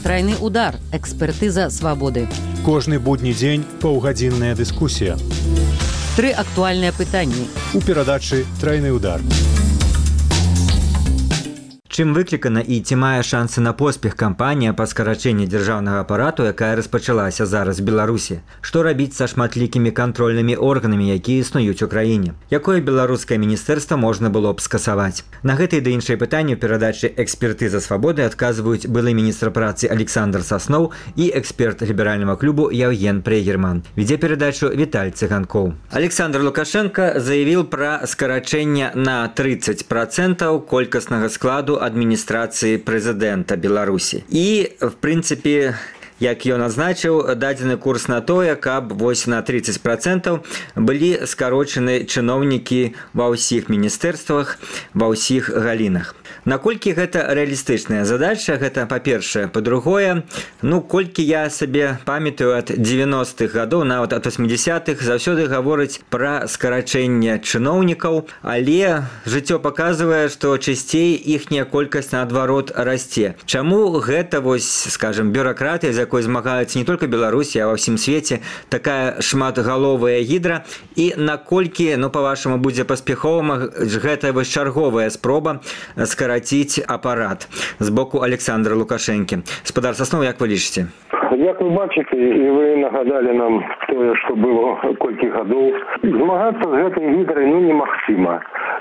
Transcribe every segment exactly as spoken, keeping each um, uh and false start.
Трайны удар. Экспертыза свабоды. Кожны будні дзень паўгадзінная дыскусія. Тры актуальныя пытанні. У перадачы «Трайны удар». Чым выклікана і ці мае шансы на поспех кампанія па скарачэнні дзяржаўнага апарату, якая распачалася зараз в Беларусі? Што рабіць са шматлікімі кантрольнымі органамі, якія існуюць у краіне? Якое беларускае міністэрства можна было б скасаваць? На гэтыя ды іншыя пытанні ў перадачы «Экспертыза свабоды» адказваюць былы міністр працы Александр Сасноў і эксперт ліберальнага клубу Евген Прегерман. Ведзе перадачу Віталь Цыганкоў. Александр Лукашенко заявіў пра скарачэнне на тридцать процентаў колькаснага складу адміністрацыі прэзідэнта Беларусі. І, в прынцыпе, як ён адзначыў, дадзены курс на тое, каб вось на тридцать процентаў былі скарочаны чыноўнікі ва ўсіх міністэрствах, ва ўсіх галінах. Наколькі гэта рэалістычная задача, гэта па-першае. Па-другое, ну, колькі я сабе памятаю ад дзевяностых гадоў, нават ад восьмідзясятых, заўсёды гаворыць пра скарачэнне чыноўнікаў, але жыццё паказвае, што часцей іхняя колькасць наадварот расце. Чаму гэта, вось, скажем, бюракратыя, з якой змагаецца не толькі Беларусі, а ва ўсім свеце, такая шматгаловая гідра, і наколькі, ну, па-вашаму, будзе паспяховым гэта вось чарговая спроба скараціць апарат з боку Александра Лукашэнкі. Спадар Сасноў, як вы лічыце? Як вы бачыце, і вы нагадалі нам тое, што было колькі гадоў, змагацца з гэтай гідрай ну немагчыма,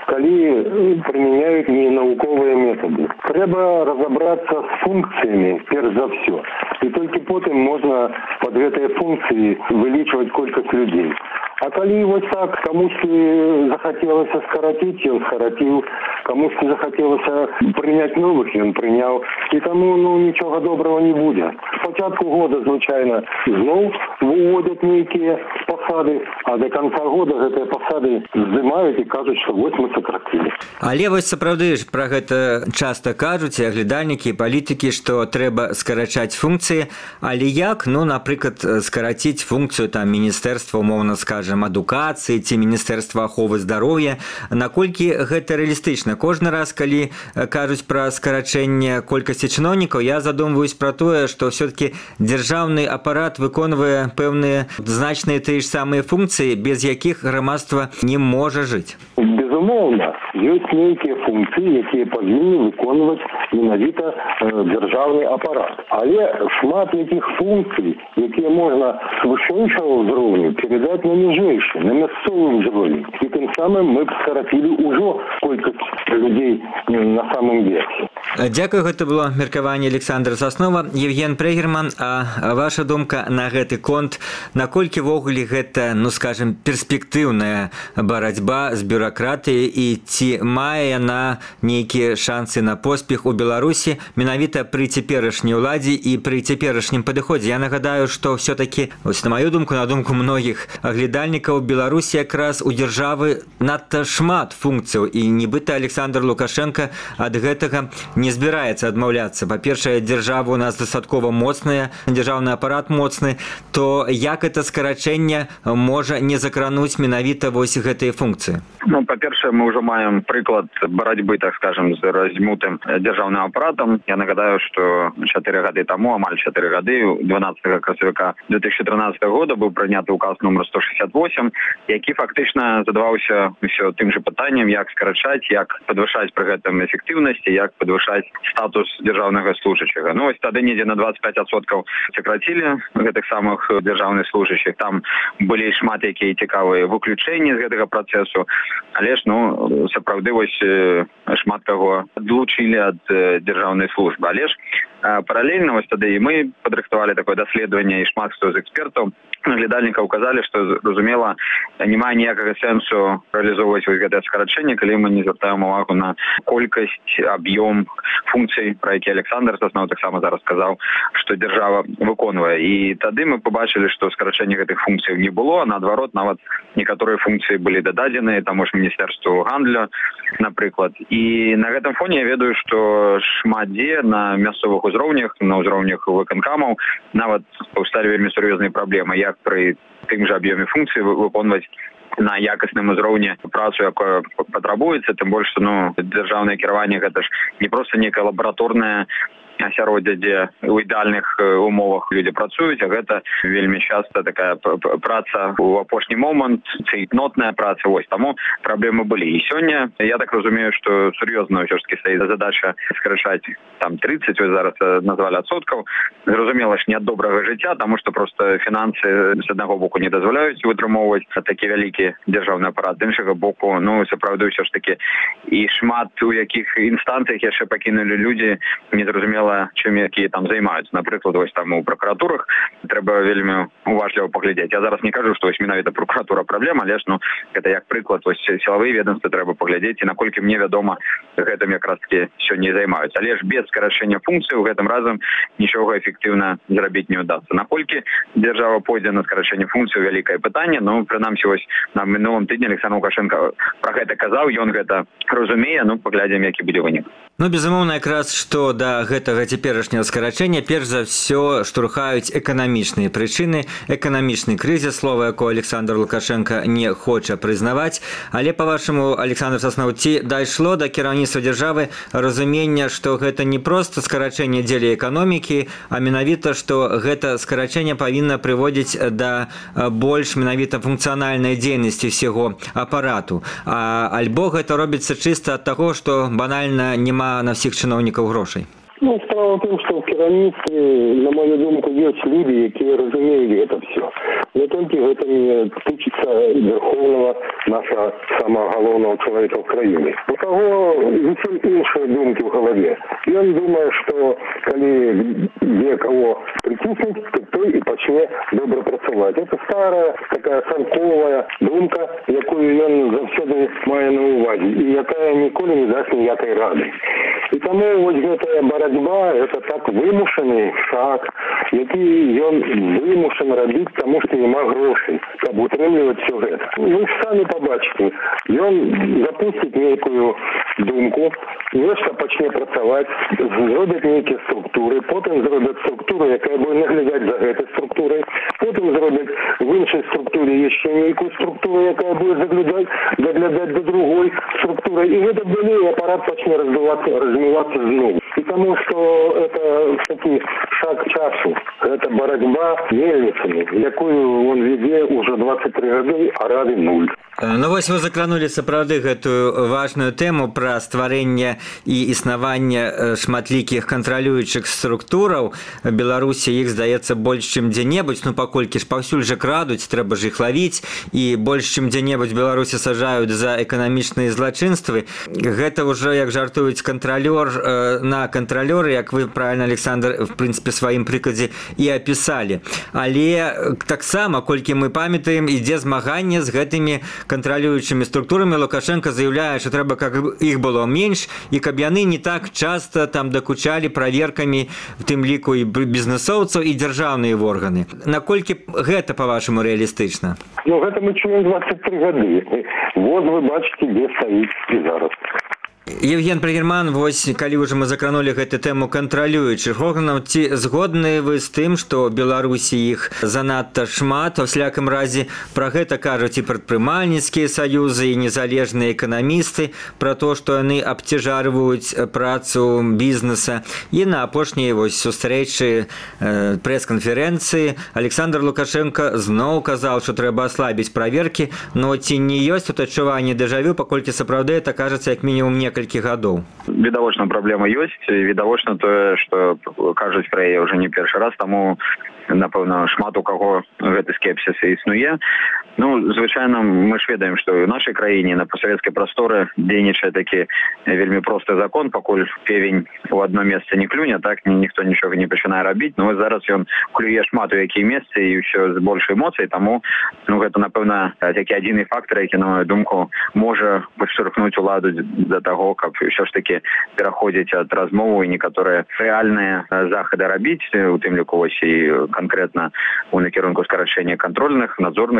калі прымяняюць ненауковыя метады. Трэба разабрацца з функцыямі, перш за ўсё. І толькі потым можна пад гэтыя функцыі вылічваць колькасць людзей. А калі вось так камусьці захацелася скараціць, ён скараціў, камусьці захацелася прыняць новых, ён прыняў. І таму ну нічога добрага не будзе. Спачатку года, звычайна, зноў выводзяць нейкія пасады, а до конца года гэтыя пасады здымаюць і кажуць, што вось мы сакратілі. Але вось сапраўды ж пра гэта часта кажуць і аглядальнікі, і палітыкі, што трэба скарачаць функцыі, але як, ну, напрыклад, скараціць функцыю там міністэрства, умоўна скажем, адукацыі ці міністэрства аховы здароўя, наколькі гэта рэалістычна? Кожны раз, калі кажуць пра скарачэнне колькасці чыноўнікаў, я задумваюсь пра тое, што ўсё-таки дзяржаўны апарат выконвае пэўныя значныя тыя ж самыя функцыі, без якіх грамадства не можа жыць. Безумоўна, ёсць нейкія функцыі, якія павінны выконваць менавіта э, дзяржаўны апарат. Але шмат якіх функцый, якія можна з вышэйшага ўзроўню перадаць на ніжэйшы, на мясцовым узроўні. І тым самым мы б скарацілі ўжо колькасць людзей на самым версе. Дзякую, гэта было меркаванне Александра Саснова. Евген Прегерман, а ваша думка на гэты конт, наколькі ввогуле гэта, ну, скажем, перспектыўная барацьба з бюракратыяй і ці мае яна нейкія шансы на поспех у Беларусі менавіта пры цяперашняй уладзе і пры цяперашнім падыходзе? Я нагадаю, што ўсё-такі, ось на маю думку, на думку многіх аглядальнікаў, Беларусі якраз у дзяржавы надта шмат функцыяў, і нібыта Александр Лукашенко ад гэтага не збіраецца адмаўляцца. Па-першае, дзяржава у нас дастаткова моцная, дзяржаўны апарат моцны, то як это скарачэнне можа не закрануць менавіта вось гэтыя функцыі? Ну, па-першае, мы ўжо маем прыклад барацьбы, так скажем, з размутым дзяржаўным апаратам. Я нагадаю, што чатыры гады таму, амаль чатыры гады, дванаццатага красавіка две тысячи тринадцатого года быў прыняты указ номер сто шестьдесят восемь, які фактычна задаваўся ўсё тым же пытаннем, як скарачаць, як падвышаць пры гэтым эфектыўнасці, як падвышаць статус дзяржаўнага служачага. Ну, вось тады недзе на двадцать пять процентов сакратілі гэтых самых дзяржаўных служачых. Там былі шмат якія цікавыя выключэнні з гэтага працэсу, але ж, ну, сапраўды вось шмат каго адлучылі ад дзяржаўнай службы. Але ж паралельна вось тады і мы падрыхтавалі такое даследаванне, і шмат хто з экспертаў, наглядальнікаў казалі, што, зразумела, не мае ніякага сэнсу рэалізоўваць вось гэтае скарачэнне, калі мы не звяртаем увагу на колькасць, аб'ём функцый, пра які Александр Сасноў таксама зараз сказаў, што дзяржава выконвае. І тады мы пабачылі, што скарачэння гэтых функцый не было, а наадварот, нават некаторыя функцыі былі дададзеныя, таму ж міністэрству гандлю, напрыклад. І на гэтым фоне я ведаю, што шмат дзе на мясцовых узроўнях, на ўзроўнях выканкамаў нават паўсталі вельмі сур'ёзныя праблемы, як пры тым жа аб'ёме функцый выконваць на якасным узроўні працу, якая патрабуецца, тым больш, што, ну, дзяржаўнае кіраванне гэта ж не проста нейкая лабараторная асяроддзе, дзе у ідэальных умовах людзі працуюць, а гэта вельмі часта такая праца у апошні момант, цейтнотная праца. Вось таму праблемы былі. І сёння я так разумею, што сур'ёзна ўсё ж таки стаіць задача скарачаць там тридцать, вы зараз назвалі адсоткаў. Зразумела ж, не ад добрага жыцця, таму што просто фінансы з аднаго боку не дазваляюць вытрымоўваць такі вялікі дзяржаўны апарат, з іншага боку, ну сапраўды ўсё ж таки і шмат у якіх інстанцыях яшчэ пакінулі людзі, незразумела чым якія там займаюцца. Напрыклад, вось там у пракуратурах трэба вельмі уважліва паглядзець. Я зараз не кажу, што вось менавіта прокуратура праблема, але ж ну гэта як прыклад, вось сілавыя ведомствы трэба паглядзець, і наколькі мне вядома, гэтым якраз таки сёння і займаюцца. Але ж без скарачэння функцый у гэтым разам нічога эфектыўна зрабіць не ўдасца. Наколькі дзяржава пойдзе на скарачэнне функцый, вялікае пытанне. Ну прынамсі вось на мінулым тыдні Александр Лукашенко пра гэта казаў, ён гэта разумее, ну паглядзім, які будзе вынік. Ну, безумоўна, якраз што да гэтага цяперашняга скарачэння перш за ўсё штурхаюць эканамічныя прычыны, эканамічны крызіс, слова, якое Александр Лукашенко не хоча прызнаваць. Але, па-вашаму, Александр Сасноў, ці дайшло да кіраўніцтва дзяржавы разумення, што гэта не проста скарачэнне дзеля эканомікі, а менавіта, што гэта скарачэнне павінна прыводзіць да больш менавіта функцыянальнай дзейнасці ўсяго апарату. А альбо гэта робіцца чыста ад таго, што банальна няма на всіх чыноўнікаў грошай? Ну, справа в том, что в керамике, на мою думку, есть люди, которые разумеют это все. Не только это не тычится верховного нашего самого главного человека в краине. У кого зусім іншие думки в голове. И он думает, что коли где кого притиснуть, то той и почне добро працевать. Это старая такая санковая думка, якую он завсёды має на увазі, и якая ніколи не дасть ніякої ради. І тому вот эта боротьба, это так вимушений шаг, який ён вимушен робити, тому що нема грошей, щоб утримувати все це. Ви ж самі побачите, ён запустить некую думку, нечто почне працювати, зробить некие структури, потім зробить структуру, яка буде наглядати за цією структурою, потім зробить в іншій структурі ще некую структуру, яка буде заглядати, заглядати до другої структури, і в этот далі апарат почне роздуватися, розмиватися знову. И потому что это такой шаг часу, это борьба с мельницами, якую он веде уже двадцать три года, а рады нуль. Ну вось вы закранули сапраўды гэтую важную тэму пра стварэнне і існаванне шматлікіх кантралюючых структураў. Беларусі іх, здаецца, больш чым дзе-небудзь, ну паколькі ж паўсюль жа крадуць, трэба ж іх лавіць, і больш чым дзе-небудзь Беларусі сажаюць за эканамічныя злачынствы. Гэта ўжо, як жартуюць, кантралёр на кантралёры, як вы правильно, Александр, в прынцыпе, сваім прыкладзе і апісалі. Але таксама, колькі мы памятаем, ідзе змаганне з гэтымі кантралюючымі структурамі. Лукашенко заявляе, што трэба, каб іх было менш, і каб яны не так часта там дакучалі праверкамі, в тым ліку і бізнесоўцаў, і дзяржаўныя органы. Наколькі гэта, па-вашаму, рэалістычна? Ну, гэта мы чуем двадцать три гады. Вот вы бачыце, дзе стаіць і зараз. Евген Пригерман, вось калі ўжо мы закранули гэту тэму кантралюючых органаў, ці згодны вы з тым, што Беларусі іх занадта шмат? Во всякім разе пра гэта кажуць і прадпрымальніцкія саюзы, і незалежныя эканамісты, пра то, што яны абцяжарваюць працу бізнеса. І на апошняй вось сустрэчы э, прэс-канферэнцыі Александр Лукашенко зноў казаў, што трэба аслабіць праверкі, но ці не ёсць тут адчуванне дэжавю, паколькі сапраўды это кажацца як мінімум не некалькі гадоў. Відавочна праблема ёсць, відавочна тое, што кажуць пра яе ўжо не першы раз, таму напэўна шмат у каго гэты скепсіс існуе. Ну, звычайна мы ж ведаем, што ў нашай краіне на пасавецкай прасторы дзейнічае такі вельмі просты закон, пакуль певень у адно месца не клюне, так ніхто нічога не пачынае рабіць. Ну зараз ён клюе шмат у якія месцы і ўсё з большай эмоцыяй, таму ну гэта напэўна такі адзіны фактар, які на мою думку можа падштурхнуць уладу да таго, каб ўсё ж такі пераходзіць ад размову і некаторыя рэальныя захады рабіць, у тым ліку вось і канкрэтна у накірунку скарачэння кантрольных надзорных функцый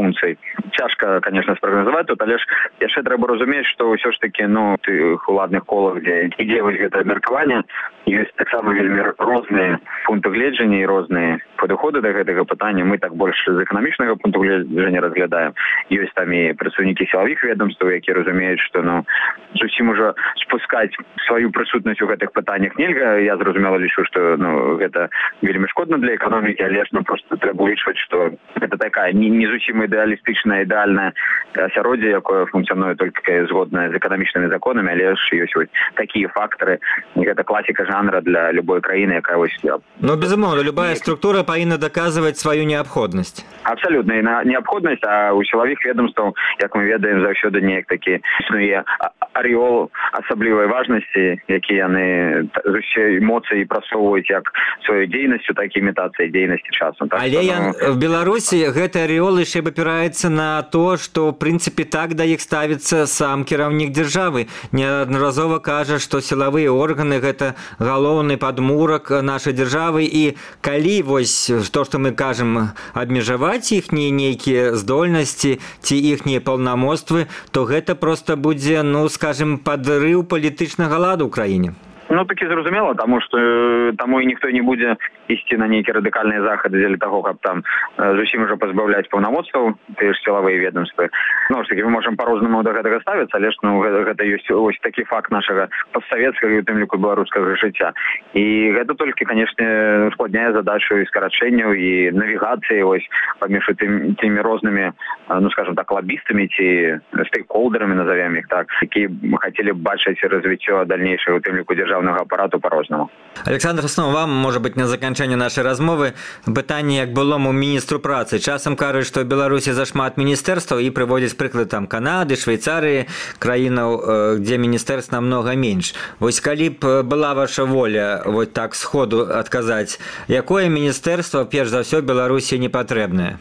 функцый. Цяжка, конечно, спрагназаваць тут, але ж яшчэ трэба разумець, што ўсё ж такі, ну, тых уладных колах, дзе ідзе вось гэта абмеркаванне, ёсць таксама вельмі розныя пункты гледжання і розныя падыходы да гэтага пытання. Мы так больш з эканамічнага пункту гледжання разглядаем. Ёсць там і прадстаўнікі сілавых ведомстваў, якія разумеюць, што, ну, зусім ужо спускаць сваю прысутнасць у гэтых пытаннях нельга. Я зразумела лічу, што, ну, гэта вельмі шкодна для эканомікі, але ж, ну, просто трэба улічваць, што гэта такая не, не зусім ідэалістычная, ідэальнае асяроддзе, якое функцыянуе толькі згодна з эканамічнымі законамі, але ж ёсць вось такія фактары. Гэта класіка жанра для любой краіны, якая вось... Ну, безумоўна, любая структура павінна даказваць сваю неабходнасць. Абсалютна, і на неабходнасць, а у сілавых ведомстваў, як мы ведаем, заўсёды неяк такі існуе арэол асаблівай важнасці, які яны з усе эмоцыі прасоўваюць як сваёй дзейнасцю, так і імітацыяй дзейнасці часам. Так, але што, я, ну... в Беларусі гэты арэол яшчэ абапіраецца на то, што, в прынцыпе, так да іх ставіцца сам кіраўнік дзяржавы. Неаднаразова кажа, што сілавыя органы – гэта галоўны падмурак нашай дзяржавы, і калі вось то, што мы кажам, абмежаваць іхнія нейкія здольнасці ці іхнія паўнамоцтвы, то гэта проста будзе, ну, скажем, падрыў палітычнага ладу ў краіне. Ну, такі зразумела, таму што таму і ніхто не будзе ісці на нейкія радыкальныя захады дзеля таго, каб там зусім ужо пазбаўляць паўнамоцтваў, тыя ж сілавыя ведомствы. Ну, ж такі, мы можам па-рознаму да гэтага ставіцца, але ж, ну, гэта ёсць ось такі факт нашага постсавецкага і у тым ліку беларускага жыцця. І гэта толькі, канешне, ускладняе задачу і скарачэнняў, і навігацыі ось паміж тым, тымі рознымі, ну, скажем так, лабістамі ці стейкхолдерамі, назовем іх так, які хацелі б бачыць развіццё дальнейшае у тым ліку дзяржаўнага апарату по-рознаму. Александр Соснов, вам, можа быць, на заканчэнне нашай размовы пытанне як былому міністру працы. Часам кажуць, што ў Беларусі зашмат міністэрстваў і прыводзяць прыклад там Канады, Швейцарыі, краінаў, дзе міністэрств намнога менш. Вось калі б была ваша воля вот так сходу адказаць, якое міністэрства перш за ўсё Беларусі не патрэбнае?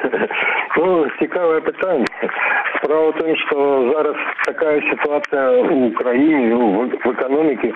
Ну, цікавае пытанне. Справа в том, что зараз такая ситуация в Украине, ну, в, в экономике,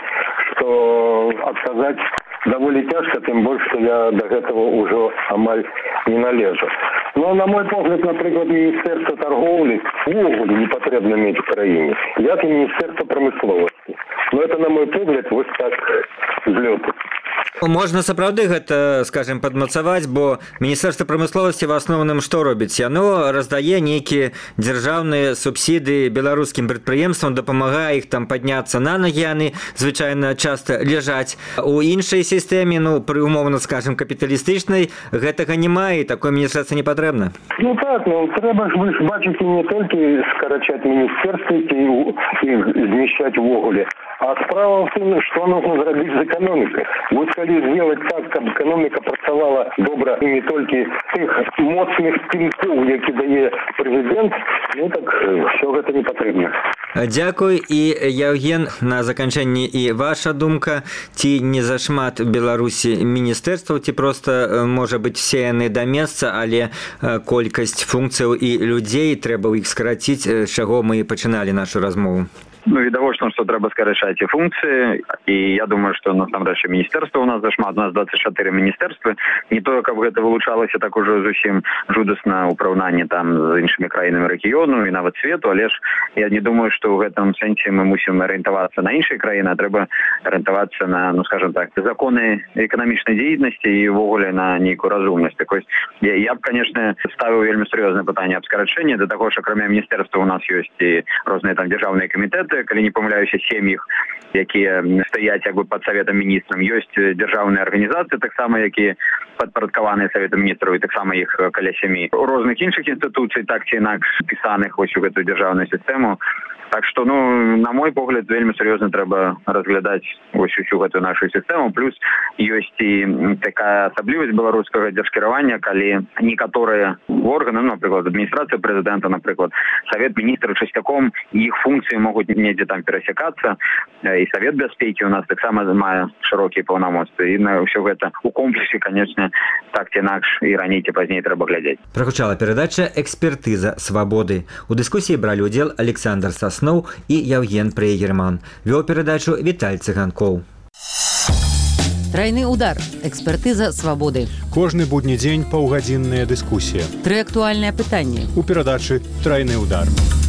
что отказать довольно тяжко, тем больше, что я до этого уже амаль не належу. Но, на мой погляд, например, Министерство торговли вовремя не потребно иметь в Украине, як и Министерство промысловости. Но это, на мой погляд, вот так взлету. Можна сапраўды гэта, скажем, падмацаваць, бо Міністэрства прамысловасці в асноўным што робіць? Яно раздае нейкія дзяржаўныя субсідыі беларускім прадпрыемствам, дапамагае іх там падняцца на ногі, яны звычайна часта ляжаць. У іншай сістэме, ну, пры умоўна, скажем, капіталістычнай, гэтага няма і такой міністэрства не патрэбна. Ну так, ну трэба ж, вы ж бачыце, не толькі скарачаць міністэрствы і знішчаць увогуле, а справа в том, что нужно зрабіць з эканомікай. Вот калі сделать так, каб экономика працавала добра і не толькі тых моцных пінкоў, які дае прэзідэнт, ну так все гэта не патрэбна. Дзякуй. І, Яўген, на заканчэнне і ваша думка, ці не зашмат Беларусі міністэрстваў, ці проста, можа быць, все яны да месца, але колькасць функцыяў і людзей трэба іх скараціць, з чаго мы пачыналі нашу размову? Ну, відавочна, што трэба скарачаць і функцыі, і я думаю, што насамрэч міністэрства у нас зашмат, у нас двадцать чатыры міністэрствы, не тое, каб гэта вылучалася так ужо зусім жудасна ў параўнанні там з іншымі краінамі рэгіёну і нават свету, але ж я не думаю, што ў гэтым сэнсе мы мусім арыентавацца на іншыя краіны, а трэба арыентавацца на, ну, скажем так, законы эканамічнай дзейнасці і ўвогуле на нейкую разумнасць. Так вось, я, я б, канешне, ставіў вельмі сур'ёзнае пытанне аб скарачэнні, да таго, што акрамя міністэрства у нас ёсць і розныя там дзяржаўныя камітэты, калі не памыляюся, сем іх, якія стаяць як бы пад Саветам міністрам. Ёсць дзяржаўныя арганізацыі, таксама, якія падпарадкаваныя Саветам міністраў, і таксама іх каля сямі. У розных іншых інстытуцый, так ці інакш, пісаных вось у гэтую дзяржаўную сістэму. Так што, ну, на мой погляд, вельмі сур'ёзна трэба разглядаць вось усю гэтую нашу сістэму. Плюс ёсць і такая асаблівасць беларускага дзяржкіравання, калі некаторыя органы, ну, напрыклад, адміністрацыя прэзідэнта, напрыклад, Савет міністраў часцяком, іх функцыі могуць недзе там перасякацца, і Савет бяспекі у нас таксама мае шырокія паўнамоцтвы, і на ўсё гэта у комплексе, канечне, так ці інакш і раней ці пазней трэба глядзець. Прагучала перадача «Экспертыза свабоды». У дыскусіі бралі ўдзел Александр Соснов і Яўген Прейгерман. Вёў перадачу Віталь Цыганкоў. Трайны удар. Экспертыза свабоды. Кожны будні дзень паўгадзінная дыскусія. Тры актуальныя пытанні. У перадачы «Трайны удар».